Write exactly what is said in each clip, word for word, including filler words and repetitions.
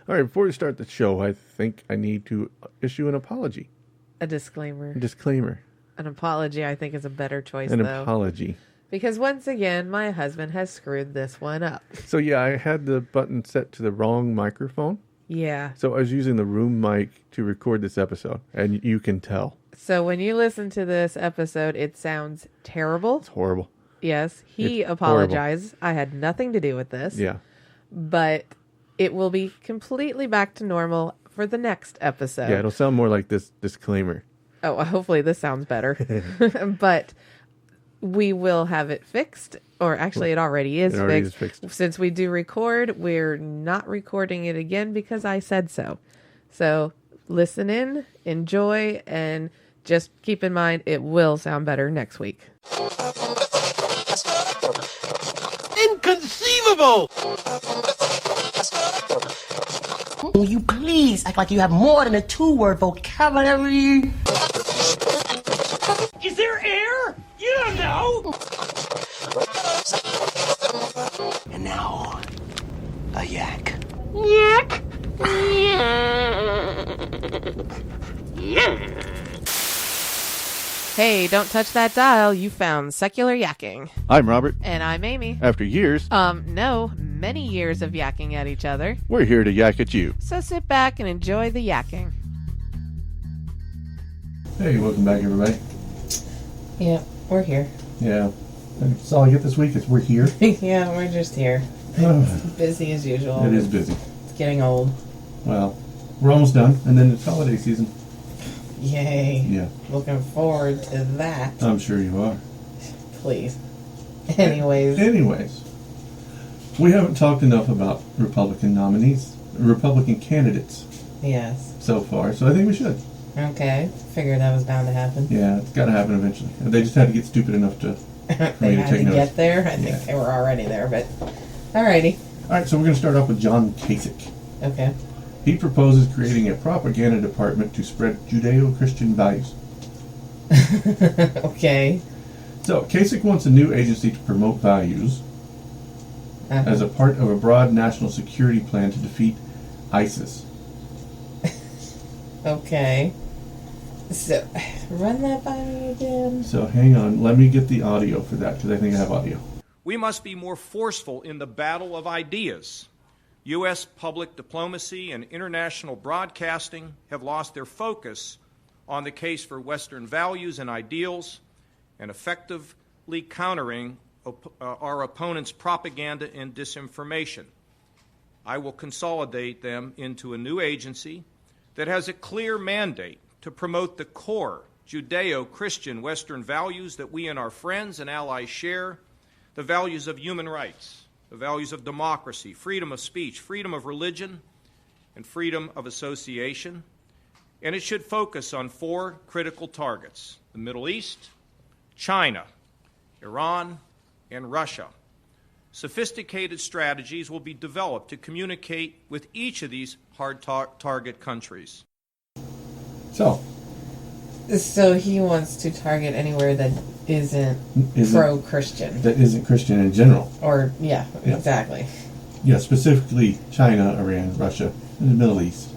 All right, before we start the show, I think I need to issue an apology. A disclaimer. A disclaimer. An apology, I think, is a better choice, An though. apology. Because once again, my husband has screwed this one up. So, yeah, I had the button set to the wrong microphone. Yeah. So I was using the room mic to record this episode, and you can tell. So when you listen to this episode, it sounds terrible. It's horrible. Yes, he It's apologized. I had nothing to do with this. Yeah. But it will be completely back to normal for the next episode. Yeah, it'll sound more like this disclaimer. Oh, well, hopefully this sounds better. But we will have it fixed. Or actually, it already is It already fixed. is fixed. Since we do record, we're not recording it again because I said so. So listen in, enjoy, and just keep in mind it will sound better next week. Inconceivable! Will you please act like you have more than a two-word vocabulary? Is there air? You don't know! And now, a yak. Yak! Hey, don't touch that dial. You found Secular Yakking. I'm Robert. And I'm Amy. After years, Um, no, many years of yakking at each other. we're here to yak at you. So sit back and enjoy the yakking. Hey, welcome back, everybody. Yeah, we're here. Yeah. That's all I get this week is we're here. Yeah, we're just here. Busy as usual. It is busy. It's getting old. Well, we're almost done, and then it's holiday season. Yay. Yeah, Looking forward to that. I'm sure you are. Please. Anyways. Anyways, we haven't talked enough about Republican nominees, Republican candidates Yes. so far, so I think we should. Okay. Figured that was bound to happen. Yeah, it's got to happen eventually. They just had to get stupid enough to. They me to had take to notice. get there. I think Yeah. they were already there, but alrighty. All right, so we're going to start off with John Kasich. Okay. He proposes creating a propaganda department to spread Judeo-Christian values. Okay. So, Kasich wants a new agency to promote values Uh-huh. as a part of a broad national security plan to defeat ISIS. Okay. So, run that by me again. So, hang on. Let me get the audio for that, because I think I have audio. We must be more forceful in the battle of ideas. U S public diplomacy and international broadcasting have lost their focus on the case for Western values and ideals and effectively countering op- uh, our opponents' propaganda and disinformation. I will consolidate them into a new agency that has a clear mandate to promote the core Judeo-Christian Western values that we and our friends and allies share, the values of human rights, the values of democracy, freedom of speech, freedom of religion, and freedom of association. And it should focus on four critical targets: the Middle East, China, Iran, and Russia. Sophisticated strategies will be developed to communicate with each of these hard tar- target countries. So, So he wants to target anywhere that isn't, Isn't- pro-Christian. that isn't Christian in general. Or, yeah, Yeah. exactly. Yeah, specifically China, Iran, Russia, and the Middle East.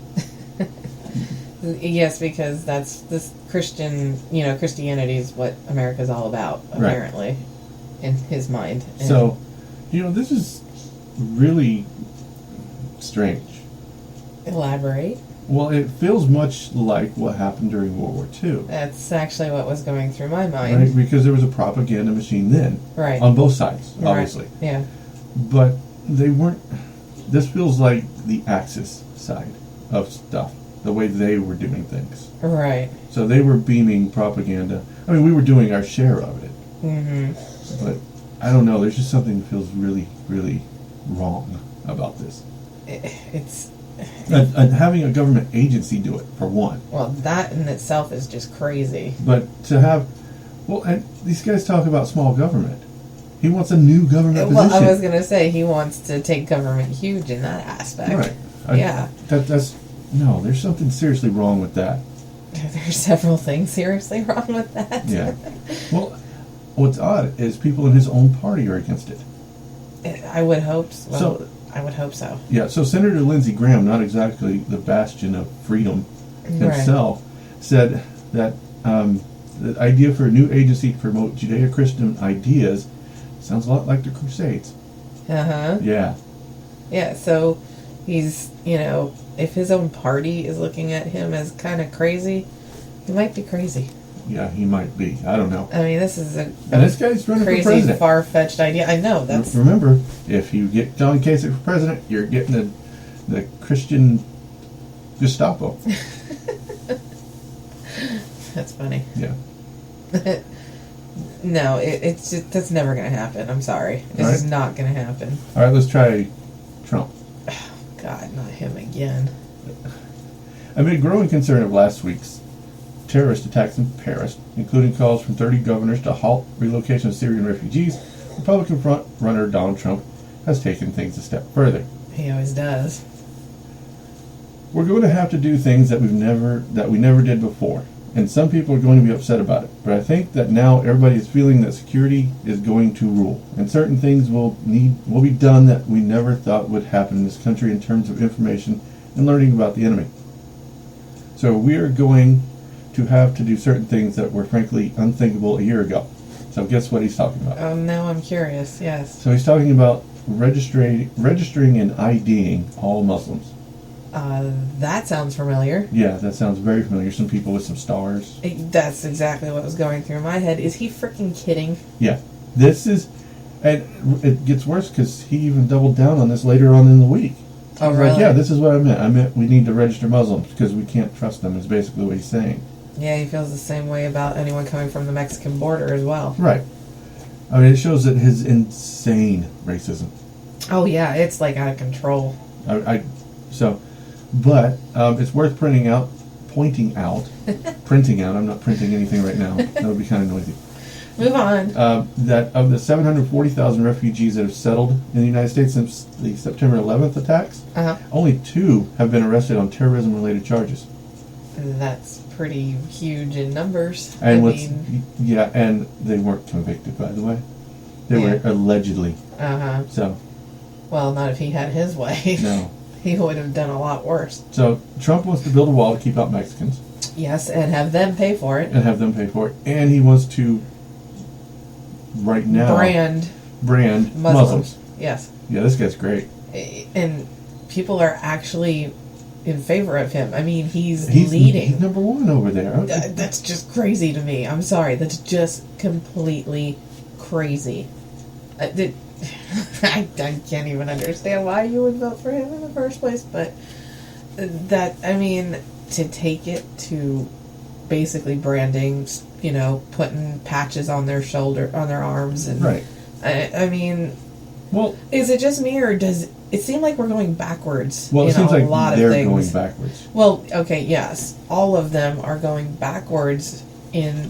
Yes, because that's this Christian, you know, Christianity is what America's all about, apparently, in his mind. And So, you know, this is really strange. elaborate. Well, it feels much like what happened during World War Two. That's actually what was going through my Right? mind. Because there was a propaganda machine then. Right. On both sides, obviously. Right. Yeah. But they weren't. This feels like the Axis side of stuff, the way they were doing things. Right. So they were beaming propaganda. I mean, we were doing our share of it. Mm-hmm. But I don't know. There's just something that feels really, really wrong about this. It, it's, And, and having a government agency do it, for one. well, that in itself is just crazy. But to have, well, and these guys talk about small government. He wants a new government Well, position. I was going to say he wants to take government huge in that aspect. Right. I- Yeah. That, that's, no, there's something seriously wrong with that. There's several things seriously wrong with that. Yeah. Well, what's odd is people in his own party are against it. I would hope so. Well, So, I would hope so. Yeah, so Senator Lindsey Graham, not exactly the bastion of freedom himself, said that um, the idea for a new agency to promote Judeo-Christian ideas sounds a lot like the Crusades. Uh-huh. Yeah. Yeah, so he's, you know, if his own party is looking at him as kind of crazy, he might be crazy. Yeah, he might be. I don't know. I mean, this is a, And this guy's running for crazy, president. far-fetched idea. I know, that's... Remember, if you get John Kasich for president, you're getting the, the Christian Gestapo. That's funny. Yeah. No, it, it's just, that's never going to happen. I'm sorry. It's Right. just not going to happen. All right, let's try Trump. God, not him again. Amid growing concern of last week's terrorist attacks in Paris, including calls from thirty governors to halt relocation of Syrian refugees, Republican front-runner Donald Trump has taken things a step further. He always does. We're going to have to do things that we've never that we never did before, and some people are going to be upset about it. But I think that now everybody is feeling that security is going to rule, and certain things will need will be done that we never thought would happen in this country in terms of information and learning about the enemy. So we are going to have to do certain things that were frankly unthinkable a year ago. So guess what he's talking about? Um, now I'm curious, yes. So he's talking about registering, registering and IDing all Muslims. Uh, that sounds familiar. Yeah, that sounds very familiar. Some people with some stars. It- that's exactly what was going through my head. Is he freaking kidding? Yeah, this is, and it gets worse because he even doubled down on this later on in the week. Oh, He's really? like, yeah, this is what I meant. I meant we need to register Muslims because we can't trust them. Is basically what he's saying. Yeah, he feels the same way about anyone coming from the Mexican border as well. Right. I mean, it shows that his insane racism. Oh, yeah, it's like out of control. I, I so, but um, it's worth printing out, pointing out, printing out. I'm not printing anything right now. That would be kind of noisy. Move on. Uh, that of the seven hundred forty thousand refugees that have settled in the United States since the September eleventh attacks, Uh-huh. only two have been arrested on terrorism-related charges. That's pretty huge in numbers. And I what's mean, yeah, and they weren't convicted, by the way. They Yeah. were allegedly. uh-huh. So Well, not if he had his way. no. He would have done a lot worse. So Trump wants to build a wall to keep out Mexicans Yes, and have them pay for it. and have them pay for it, and he wants to right now Brand brand Muslims. Muslims. Yes. Yeah, this guy's great. And people are actually in favor of him. I mean, he's, He's leading. He's number one over there. Th- That's just crazy to me. I'm sorry. That's just completely crazy. I, did, I, I can't even understand why you would vote for him in the first place, but that, I mean, to take it to basically branding, you know, putting patches on their shoulder, on their arms, and Right. I, I mean, Well, is it just me, or does it seem like we're going backwards well, it in seems a like lot they're of things? going backwards. Well, okay, yes. All of them are going backwards in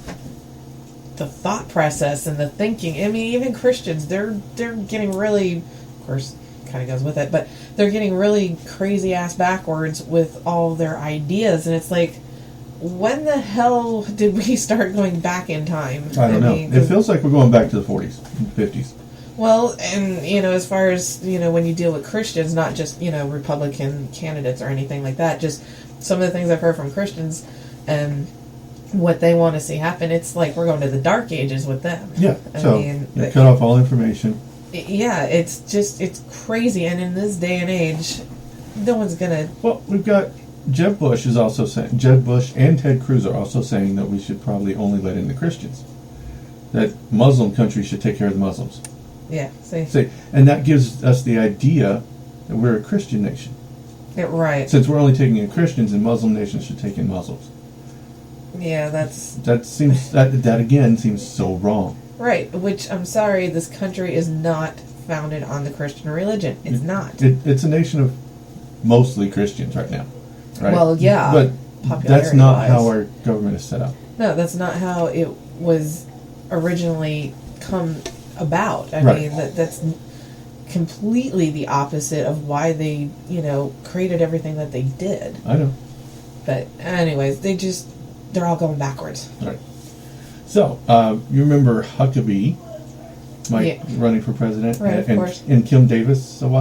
the thought process and the thinking. I mean, even Christians, they're they're getting really, of course, kind of goes with it, but they're getting really crazy ass backwards with all their ideas, and it's like, when the hell did we start going back in time? I don't know. mean, It feels like we're going back to the forties and fifties. well, and, you know, as far as, you know, when you deal with Christians, not just, you know, Republican candidates or anything like that, just some of the things I've heard from Christians and what they want to see happen, it's like we're going to the dark ages with them. Yeah. I So mean, you but- cut off all information. yeah, it's just, it's crazy. And in this day and age, no one's going to, Well, we've got Jeb Bush is also saying Jeb Bush and Ted Cruz are also saying that we should probably only let in the Christians. That Muslim countries should take care of the Muslims. yeah, see, See, and that gives us the idea that we're a Christian nation. it, right. Since we're only taking in Christians, and Muslim nations should take in Muslims. Yeah, that's That seems that that again seems so wrong. right, which, I'm sorry, this country is not founded on the Christian religion. It's not. It, it's a nation of mostly Christians right now. Right? Well, yeah, but that's not popularity-wise. how our government is set up. No, that's not how it was originally come about. I Right. mean, that that's completely the opposite of why they, you know, created everything that they did. I know. But anyways, they just, they're all going backwards. All right. So, uh, you remember Huckabee, Mike Yeah. running for president, Right, and, of course. and Kim Davis a while back?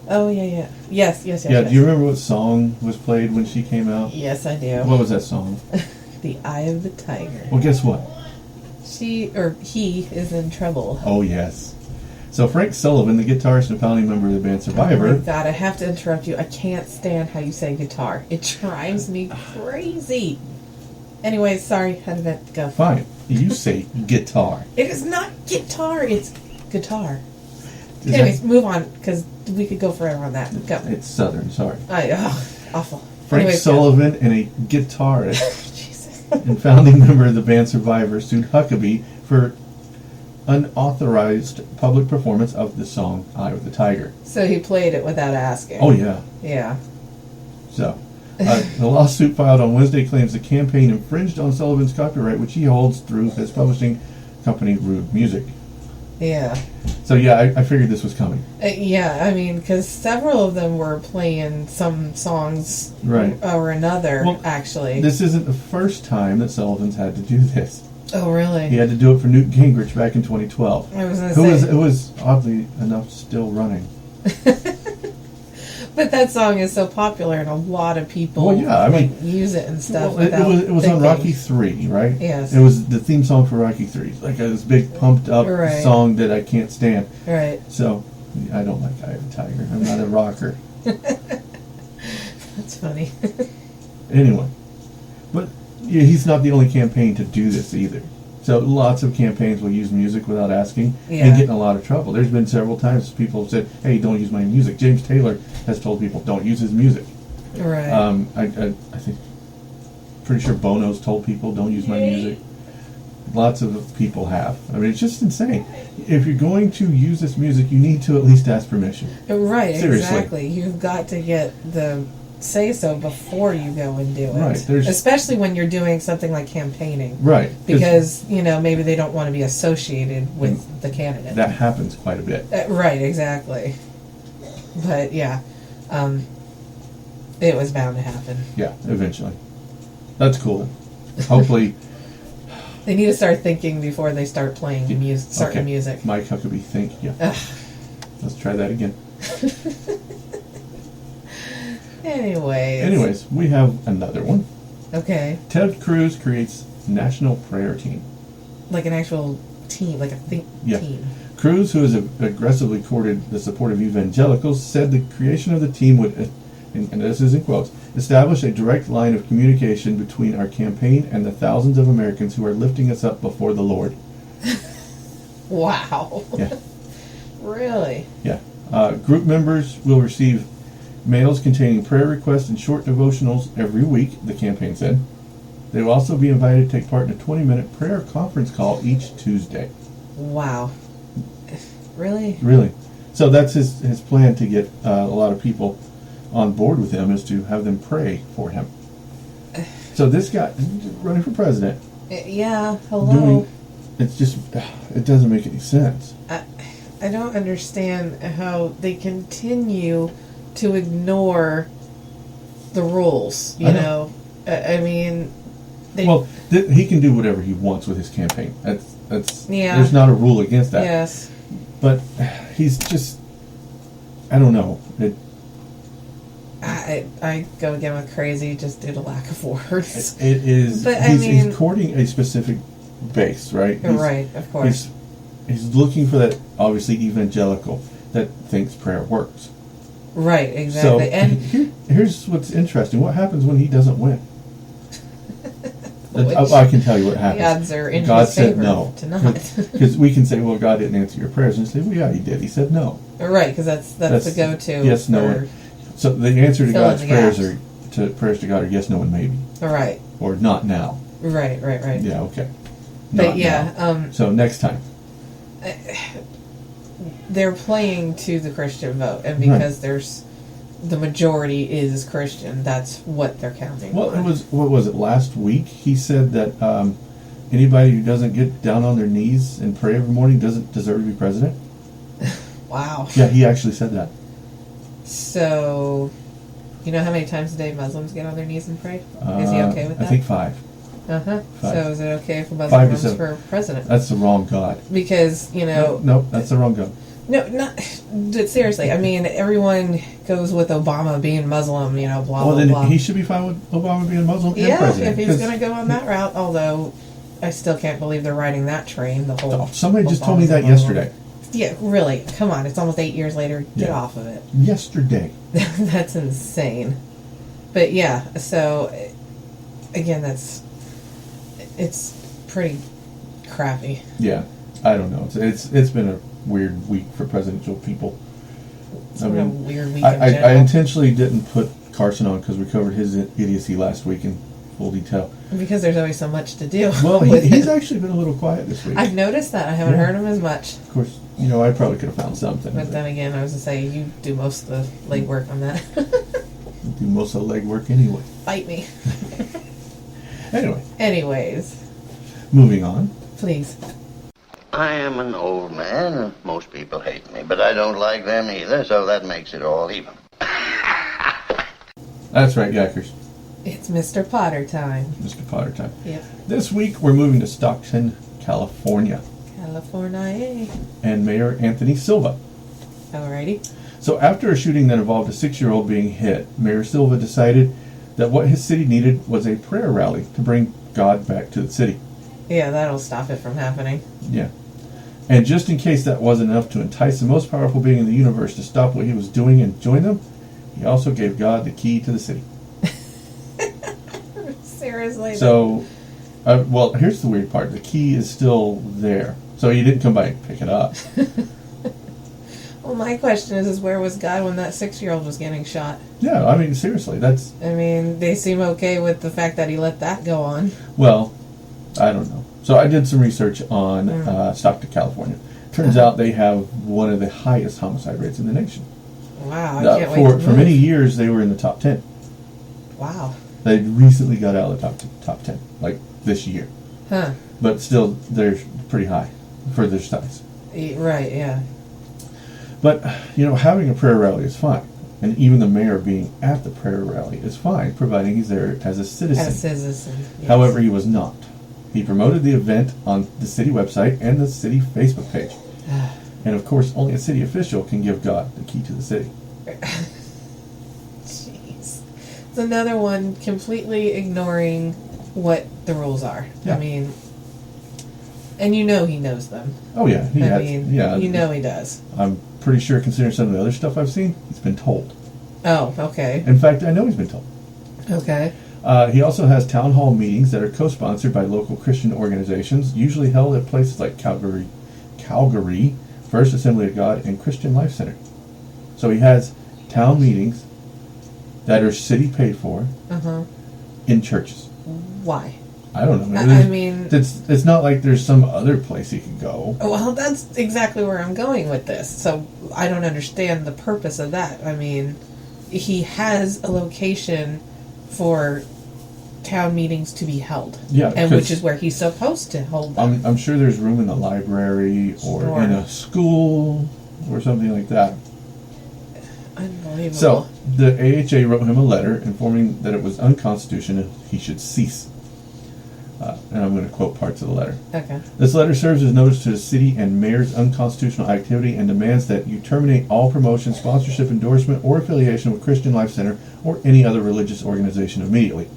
Oh yeah, yeah. Yes, yes, yes. Yeah, yes. do you remember what song was played when she came out? Yes, I do. What was that song? The Eye of the Tiger. Well, guess what? She or he is in trouble. Oh, yes. So Frank Sullivan, the guitarist and founding member of the band Oh Survivor. my God, I have to interrupt you. I can't stand how you say guitar. It drives me crazy. Anyway, sorry, had to vent. Go. Fine. You say guitar. It is not guitar. It's guitar. Is Anyways, that- move on because we could go forever on that. Go. It's Southern, sorry. I, ugh, awful. Frank Anyways, go. Sullivan and a guitarist Jesus. and founding member of the band Survivor sued Huckabee for unauthorized public performance of the song Eye of the Tiger. So he played it without asking. Oh, yeah. Yeah. So, uh, the lawsuit filed on Wednesday claims the campaign infringed on Sullivan's copyright, which he holds through his publishing company, Rude Music. Yeah. So, yeah, I, I figured this was coming. Uh, yeah, I mean, because several of them were playing some songs Right. or another, Well, actually. This isn't the first time that Sullivan's had to do this. oh, really? He had to do it for Newt Gingrich back in twenty twelve. I was going to Who say. was, it was, oddly enough, still running. But that song is so popular, and a lot of people Well, yeah, I like, mean- use it and stuff. Well, it, it without was, it was on thinking. Rocky three, right? Yes. It was the theme song for Rocky three. Like this big pumped up Right. song that I can't stand. Right. So, I don't like Eye of the Tiger. I'm not a rocker. That's funny. Anyway. But yeah, he's not the only campaign to do this either. So lots of campaigns will use music without asking Yeah. and get in a lot of trouble. There's been several times people have said, hey, don't use my music. James Taylor has told people, don't use his music. right. Um, I, I, I think, pretty sure Bono's told people, don't use my music. Lots of people have. I mean, it's just insane. If you're going to use this music, you need to at least ask permission. right, seriously. exactly. You've got to get the say so before you go and do it. Right, there's- Especially when you're doing something like campaigning. Right. Because, you know, maybe they don't want to be associated with the candidate. that happens quite a bit. Uh, right, exactly. But, yeah. Um, it was bound to happen. Yeah, eventually. That's cool. Hopefully, They need to start thinking before they start playing music, certain okay. music. Mike Huckabee, think. Yeah. Ugh. Let's try that again. Anyways. Anyways, we have another one. Okay. Ted Cruz creates National Prayer Team. Like an actual team, like a think Yeah. team. Cruz, who has aggressively courted the support of evangelicals, said the creation of the team would, uh, and and this is in quotes, establish a direct line of communication between our campaign and the thousands of Americans who are lifting us up before the Lord. Wow. Yeah, Really? yeah. Uh, group members will receive mails containing prayer requests and short devotionals every week, the campaign said. They will also be invited to take part in a twenty-minute prayer conference call each Tuesday. Wow. Really? Really. So that's his, his plan to get uh, a lot of people on board with him, is to have them pray for him. So this guy, running for president, Uh, Yeah, hello. doing, it's just, it doesn't make any sense. I, I don't understand how they continue to ignore the rules, you I know? know. I, I mean, they, Well, th- he can do whatever he wants with his campaign. That's, that's, Yeah. there's not a rule against that. yes. But he's just, I don't know. It, I, I go again with crazy just due to lack of words. it is, But, I he's, mean- he's courting a specific base, right? He's- Right, of course. He's, he's looking for that, obviously, evangelical that thinks prayer works. Right, So exactly. and here, here's what's interesting. What happens when he doesn't win? Which- I, I can tell you what happens. the odds are in God his said favor no. to not. Because we can say, well, God didn't answer your prayers. And say, well, yeah, he did. He said no. Right, because that's, that's the go-to. Yes, no. for- And, so the answer to Fill in God's the prayers gaps. are, to prayers to God are yes, no, and maybe. Right, Or not now. right, right, right. Yeah, okay. But Not yeah, now. um, So next time. they're playing to the Christian vote, and Right. because there's the majority is Christian, that's what they're counting. Well, on. it was, what was it, last week? He said that um, anybody who doesn't get down on their knees and pray every morning doesn't deserve to be president. Wow. Yeah, he actually said that. So, you know how many times a day Muslims get on their knees and pray? Is he Uh, okay with I that? think five. Uh huh. five. So is it okay for Five Muslim to runs seven. for president? That's the wrong God. Because you know, No, no, that's the wrong God. No, not but seriously. I mean, everyone goes with Obama being Muslim, you know, blah Well, blah then blah. he should be fine with Obama being Muslim and yeah, president. if he's 'cause- going to go on that route. Although, I still can't believe they're riding that train. The whole Oh, somebody just told me Obama's a that Muslim. yesterday. Yeah, really. Come on, it's almost eight years later. Get Yeah. off of it. Yesterday. That's insane. But yeah, so again, that's it's pretty crappy. Yeah, I don't know. It's it's, it's been a weird week for presidential people. It's I been a mean, weird week I, in I, I general. intentionally didn't put Carson on because we covered his idiocy last week in full detail. Because there's always so much to do. Well, he, with he's it. actually been a little quiet this week. I've noticed that. I haven't Yeah. heard him as much. Of course, you know, I probably could have found something. But then again, I was going to say, you do most of the legwork on that. do most of the legwork anyway. Fight me. Anyway, Anyways, moving on. please. I am an old man, and most people hate me, but I don't like them either, so that makes it all even. That's right, Yackers. It's Mister Potter time. Mister Potter time. Yep. This week, we're moving to Stockton, California, California. and Mayor Anthony Silva. Alrighty. So after a shooting that involved a six-year-old being hit, Mayor Silva decided that what his city needed was a prayer rally to bring God back to the city. Yeah, that'll stop it from happening. Yeah. And just in case that wasn't enough to entice the most powerful being in the universe to stop what he was doing and join them, he also gave God the key to the city. Seriously. So, uh, well, here's the weird part. The key is still there. So he didn't come by and pick it up. Well, my question is, is where was God when that six-year-old was getting shot? Yeah, I mean, seriously, that's, I mean, they seem okay with the fact that he let that go on. well, I don't know. So I did some research on uh, Stockton, California. Turns out they have one of the highest homicide rates in the nation. Wow, I Uh, can't for wait to for move. many years, they were in the top ten. Wow. They recently got out of the top t- top ten, like this year. Huh. But still, they're pretty high for their size. E- Right, yeah. But, you know, having a prayer rally is fine. And even the mayor being at the prayer rally is fine, providing he's there as a citizen. As a citizen. Yes. However, he was not. He promoted the event on the city website and the city Facebook page. And of course, only a city official can give God the key to the city. Jeez. It's another one completely ignoring what the rules are. Yeah. I mean, and you know he knows them. Oh yeah, he I has, mean, yeah. you know he does. I'm pretty sure, considering some of the other stuff I've seen, he's been told. Oh, okay. In fact, I know he's been told. Okay. Uh, he also has town hall meetings that are co-sponsored by local Christian organizations, usually held at places like Calgary, Calgary First Assembly of God, and Christian Life Center. So he has town meetings that are city paid for Uh-huh. in churches. Why? I don't know. I- There's- I mean- it's it's not like there's some other place he could go. Well, that's exactly where I'm going with this. So I don't understand the purpose of that. I mean, he has a location for town meetings to be held. Yeah, And 'cause- which is where he's supposed to hold them. I'm, I'm sure there's room in the library or Sure. in a school or something like that. Unbelievable. So, the A H A wrote him a letter informing that it was unconstitutional he should cease. Uh, and I'm going to quote parts of the letter. Okay. This letter serves as notice to the city and mayor's unconstitutional activity and demands that you terminate all promotion, sponsorship, endorsement, or affiliation with Christian Life Center or any other religious organization immediately.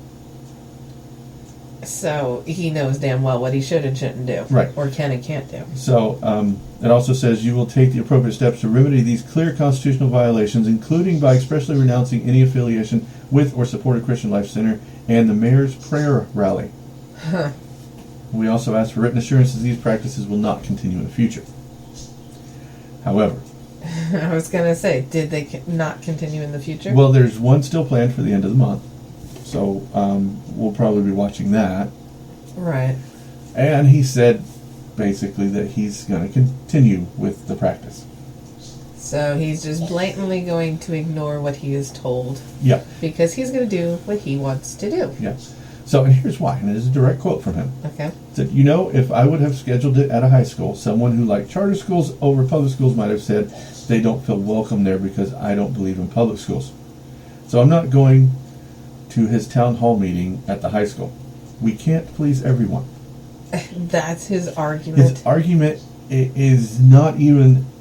So he knows damn well what he should and shouldn't do. Right. Or can and can't do. So, um, it also says you will take the appropriate steps to remedy these clear constitutional violations, including by expressly renouncing any affiliation with or support of Christian Life Center and the mayor's prayer rally. Huh. We also ask for written assurances these practices will not continue in the future. However, I was going to say, did they c- not continue in the future? well, there's one still planned for the end of the month, so um, we'll probably be watching that. Right. And he said basically that he's going to continue with the practice. So he's just blatantly going to ignore what he is told Yeah, because he's going to do what he wants to do. yeah. So, and here's why, and it is a direct quote from him. Okay. He said, you know, if I would have scheduled it at a high school, someone who liked charter schools over public schools might have said they don't feel welcome there because I don't believe in public schools. So I'm not going to his town hall meeting at the high school. We can't please everyone. That's his argument. His argument i- is not even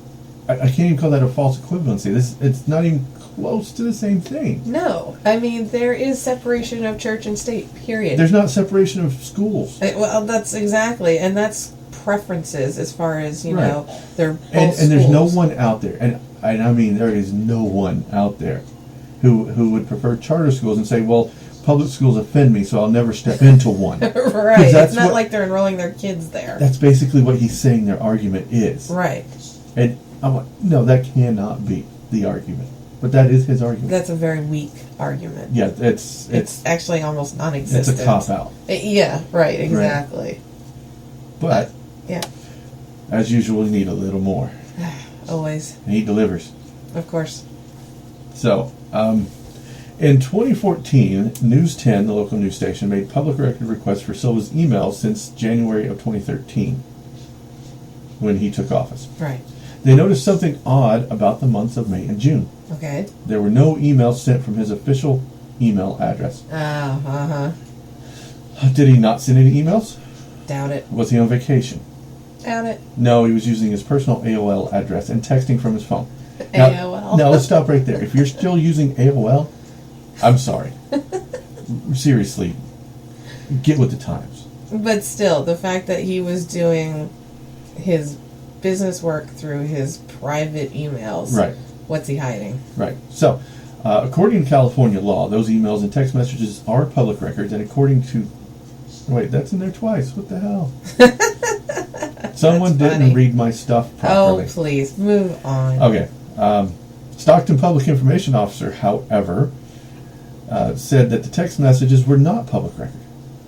I, I can't even call that a false equivalency. This it's not even close to the same thing. No, I mean there is separation of church and state. Period. There's not separation of schools. Uh, well, that's exactly, and that's preferences as far as you Right. know. They're both And, and there's no schools. one out there, and, and I mean there is no one out there who who would prefer charter schools and say, well, public schools offend me, so I'll never step into one. Right. that's It's not what- like they're enrolling their kids there. That's basically what he's saying their argument is. Right. And I'm like, no, that cannot be the argument. But that is his argument. That's a very weak argument. yeah, it's It's, it's actually almost it's non-existent. a cop out. Uh, Yeah. Right. Exactly. But Yeah. as usual, you need a little more, Always. and he delivers. Of course. So, um, in twenty fourteen, News ten, the local news station, made public record requests for Silva's emails since January of twenty thirteen, when he took office. Right. They noticed something odd about the months of May and June. Okay. There were no emails sent from his official email address. Oh. Uh huh. Did he not send any emails? Doubt it. Was he on vacation? Doubt it. No, he was using his personal A O L address and texting from his phone. A O L. Now, let's stop right there. If you're still using A O L, I'm sorry. Seriously, get with the times. But still, the fact that he was doing his business work through his private emails. Right. What's he hiding? Right. So, uh, according to California law, those emails and text messages are public records, and according to... Wait, that's in there twice. What the hell? Someone That's didn't funny. read my stuff properly. Oh, please, move on. Okay. Um, Stockton Public Information Officer, however, uh, said that the text messages were not public record.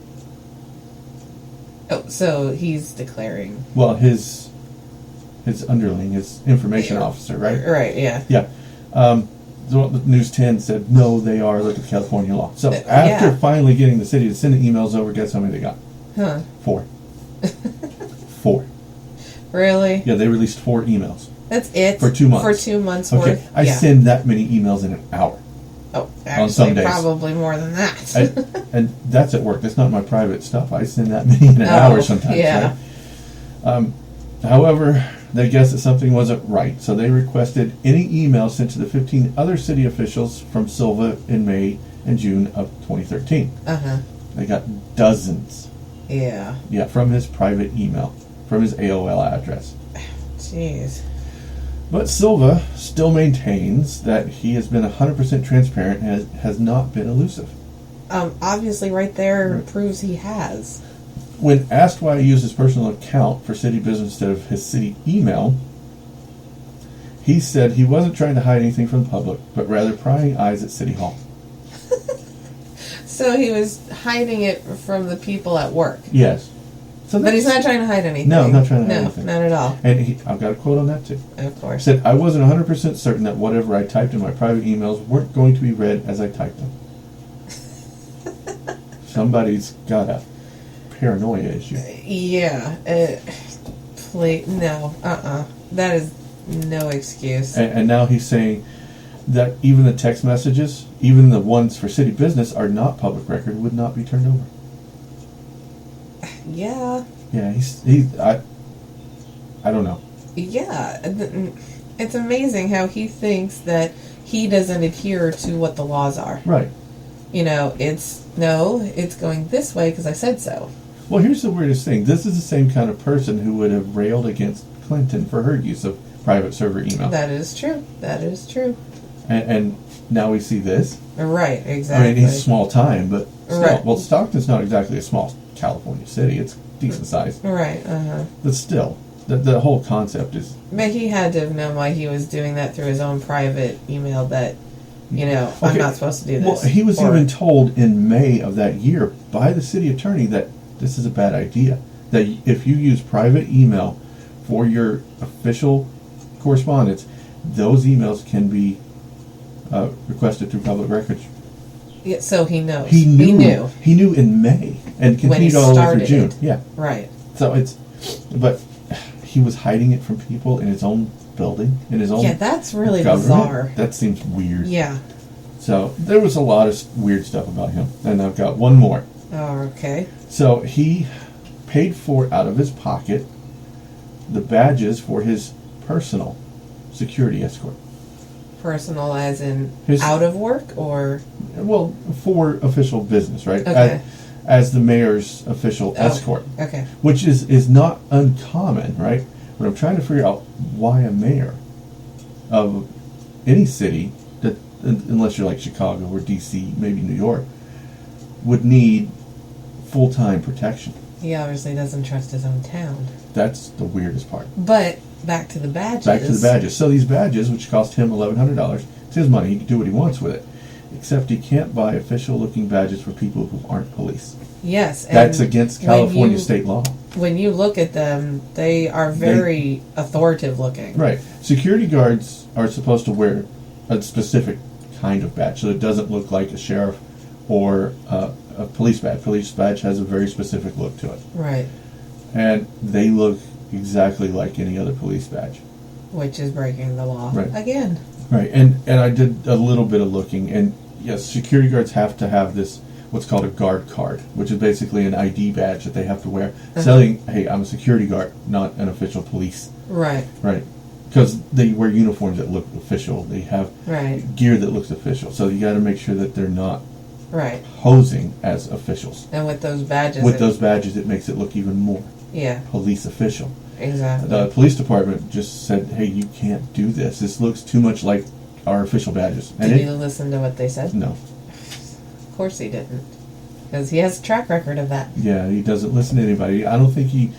Oh, so he's declaring. Well, his his underling, his information officer, right? Right, yeah. Yeah. Um, the the News ten said, no, they are. Look at the California law. So Uh, after yeah. finally getting the city to send the emails over, guess how many they got? Huh. Four. Four. Really? Yeah, they released four emails. That's it? For two months. For two months Okay, worth? I yeah. send that many emails in an hour. Oh, on some actually, days. probably more than that. I, and that's at work. That's not my private stuff. I send that many in an Oh, hour sometimes. yeah. Right? Um, however, they guessed that something wasn't right, so they requested any emails sent to the fifteen other city officials from Silva in May and June of twenty thirteen. Uh-huh. They got dozens. Yeah. Yeah, from his private email, from his A O L address. Jeez. But Silva still maintains that he has been one hundred percent transparent and has, has not been elusive. Um, obviously, right there Right. proves he has. When asked why he used his personal account for city business instead of his city email, he said he wasn't trying to hide anything from the public, but rather prying eyes at City Hall. So he was hiding it from the people at work. Yes. So But he's that's- not trying to hide anything. No, not trying to hide no, anything. not at all. And he, I've got a quote on that too. Of He course. said, I wasn't one hundred percent certain that whatever I typed in my private emails weren't going to be read as I typed them. Somebody's got a paranoia issue. Yeah. Uh, please, no. Uh-uh. That is no excuse. And, and now he's saying that even the text messages, even the ones for city business, are not public record, would not be turned over. Yeah. Yeah, he's he. I. I don't know. Yeah. It's amazing how he thinks that he doesn't adhere to what the laws are. Right. You know, it's, no, it's going this way because I said so. Well, here's the weirdest thing. This is the same kind of person who would have railed against Clinton for her use of private server email. That is true. That is true. And, and now we see this. Right, exactly. I mean, he's small time, but still. Right. Well, Stockton's not exactly a small California city. It's decent size. Right, uh-huh. But still, the, the whole concept is... But he had to have known why he was doing that through his own private email that, you know, I'm Okay. not supposed to do this. Well, he was Or- even told in May of that year by the city attorney that this is a bad idea. That if you use private email for your official correspondence, those emails can be uh, requested through public records. Yeah, so he knows. He knew. He knew. He knew in May and When he continued all the way started through June. it. Yeah. Right. So it's, but he was hiding it from people in his own building, in his own Yeah, that's really government. bizarre. That seems weird. Yeah. So there was a lot of s- weird stuff about him, and I've got one more. Oh, okay. So he paid for out of his pocket the badges for his personal security escort. Personal as in His- out of work or Well, for official business, right? Okay. As, as the mayor's official Oh, escort, okay. which is is not uncommon, right? But I'm trying to figure out why a mayor of any city, that unless you're like Chicago or D C, maybe New York, would need full-time protection. He obviously doesn't trust his own town. That's the weirdest part. But back to the badges. Back to the badges. So these badges, which cost him eleven hundred dollars, it's his money. He can do what he wants with it. Except he can't buy official-looking badges for people who aren't police. Yes. And That's against when California you- state law. When you look at them, they are very authoritative looking. Right. Security guards are supposed to wear a specific kind of badge, so it doesn't look like a sheriff or uh, a police badge. Police badge has a very specific look to it. Right. And they look exactly like any other police badge. Which is breaking the law. Right. Again. Right. And, and I did a little bit of looking, and yes, security guards have to have this, what's called a guard card, which is basically an I D badge that they have to wear, Uh-huh. saying, hey, I'm a security guard, not an official police. Right. Right. Because they wear uniforms that look official. They have Right. gear that looks official. So you got to make sure that they're not Right. posing as officials. And with those badges. With it- those badges, it makes it look even more Yeah. police official. Exactly. The police department just said, hey, you can't do this. This looks too much like our official badges. And Did it, you listen to what they said? no. Of course he didn't. Because he has a track record of that. Yeah, he doesn't listen to anybody. I don't think he...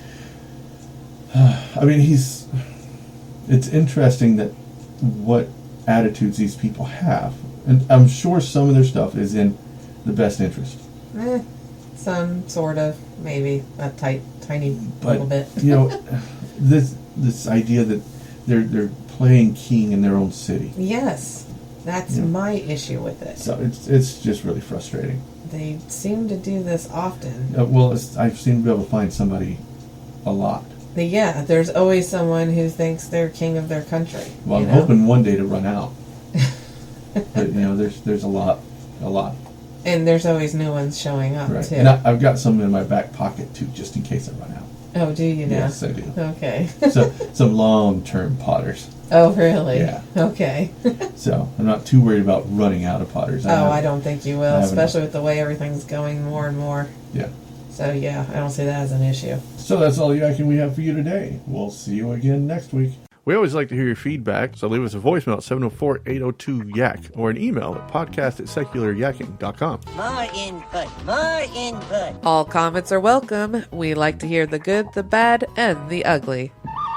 I mean, he's... It's interesting that what attitudes these people have. And I'm sure some of their stuff is in the best interest. Eh, some sort of, maybe a tight, tiny But, little bit. you know, this this idea that they're they're playing king in their own city. Yes, that's Yeah. my issue with it. So it's it's just really frustrating. They seem to do this often. Uh, well, it's, I've seen to be able to find somebody a lot. But yeah, there's always someone who thinks they're king of their country. Well, you I'm know? hoping one day to run out. But you know, there's there's a lot, a lot. And there's always new ones showing up Right. too. And I, I've got some in my back pocket too, just in case I run out. Oh, do you now? Yes, I do. Okay. So some long-term potters. Oh, really? Yeah. Okay. So I'm not too worried about running out of potters. oh, have- I don't think you I will, have especially enough. with the way everything's going more and more. Yeah. So yeah, I don't see that as an issue. So that's all the yakking we have for you today. We'll see you again next week. We always like to hear your feedback, so leave us a voicemail at seven oh four, eight oh two, yak or an email at podcast at secular yakking dot com. More input, more input. All comments are welcome. We like to hear the good, the bad, and the ugly.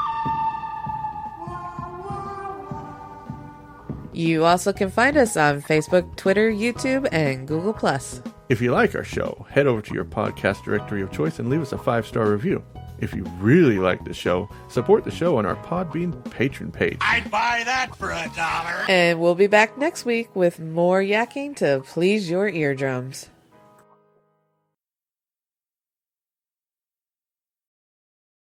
You also can find us on Facebook, Twitter, YouTube, and Google Plus. If you like our show, head over to your podcast directory of choice and leave us a five-star review. If you really like the show, support the show on our Podbean patron page. I'd buy that for a dollar. And we'll be back next week with more yakking to please your eardrums.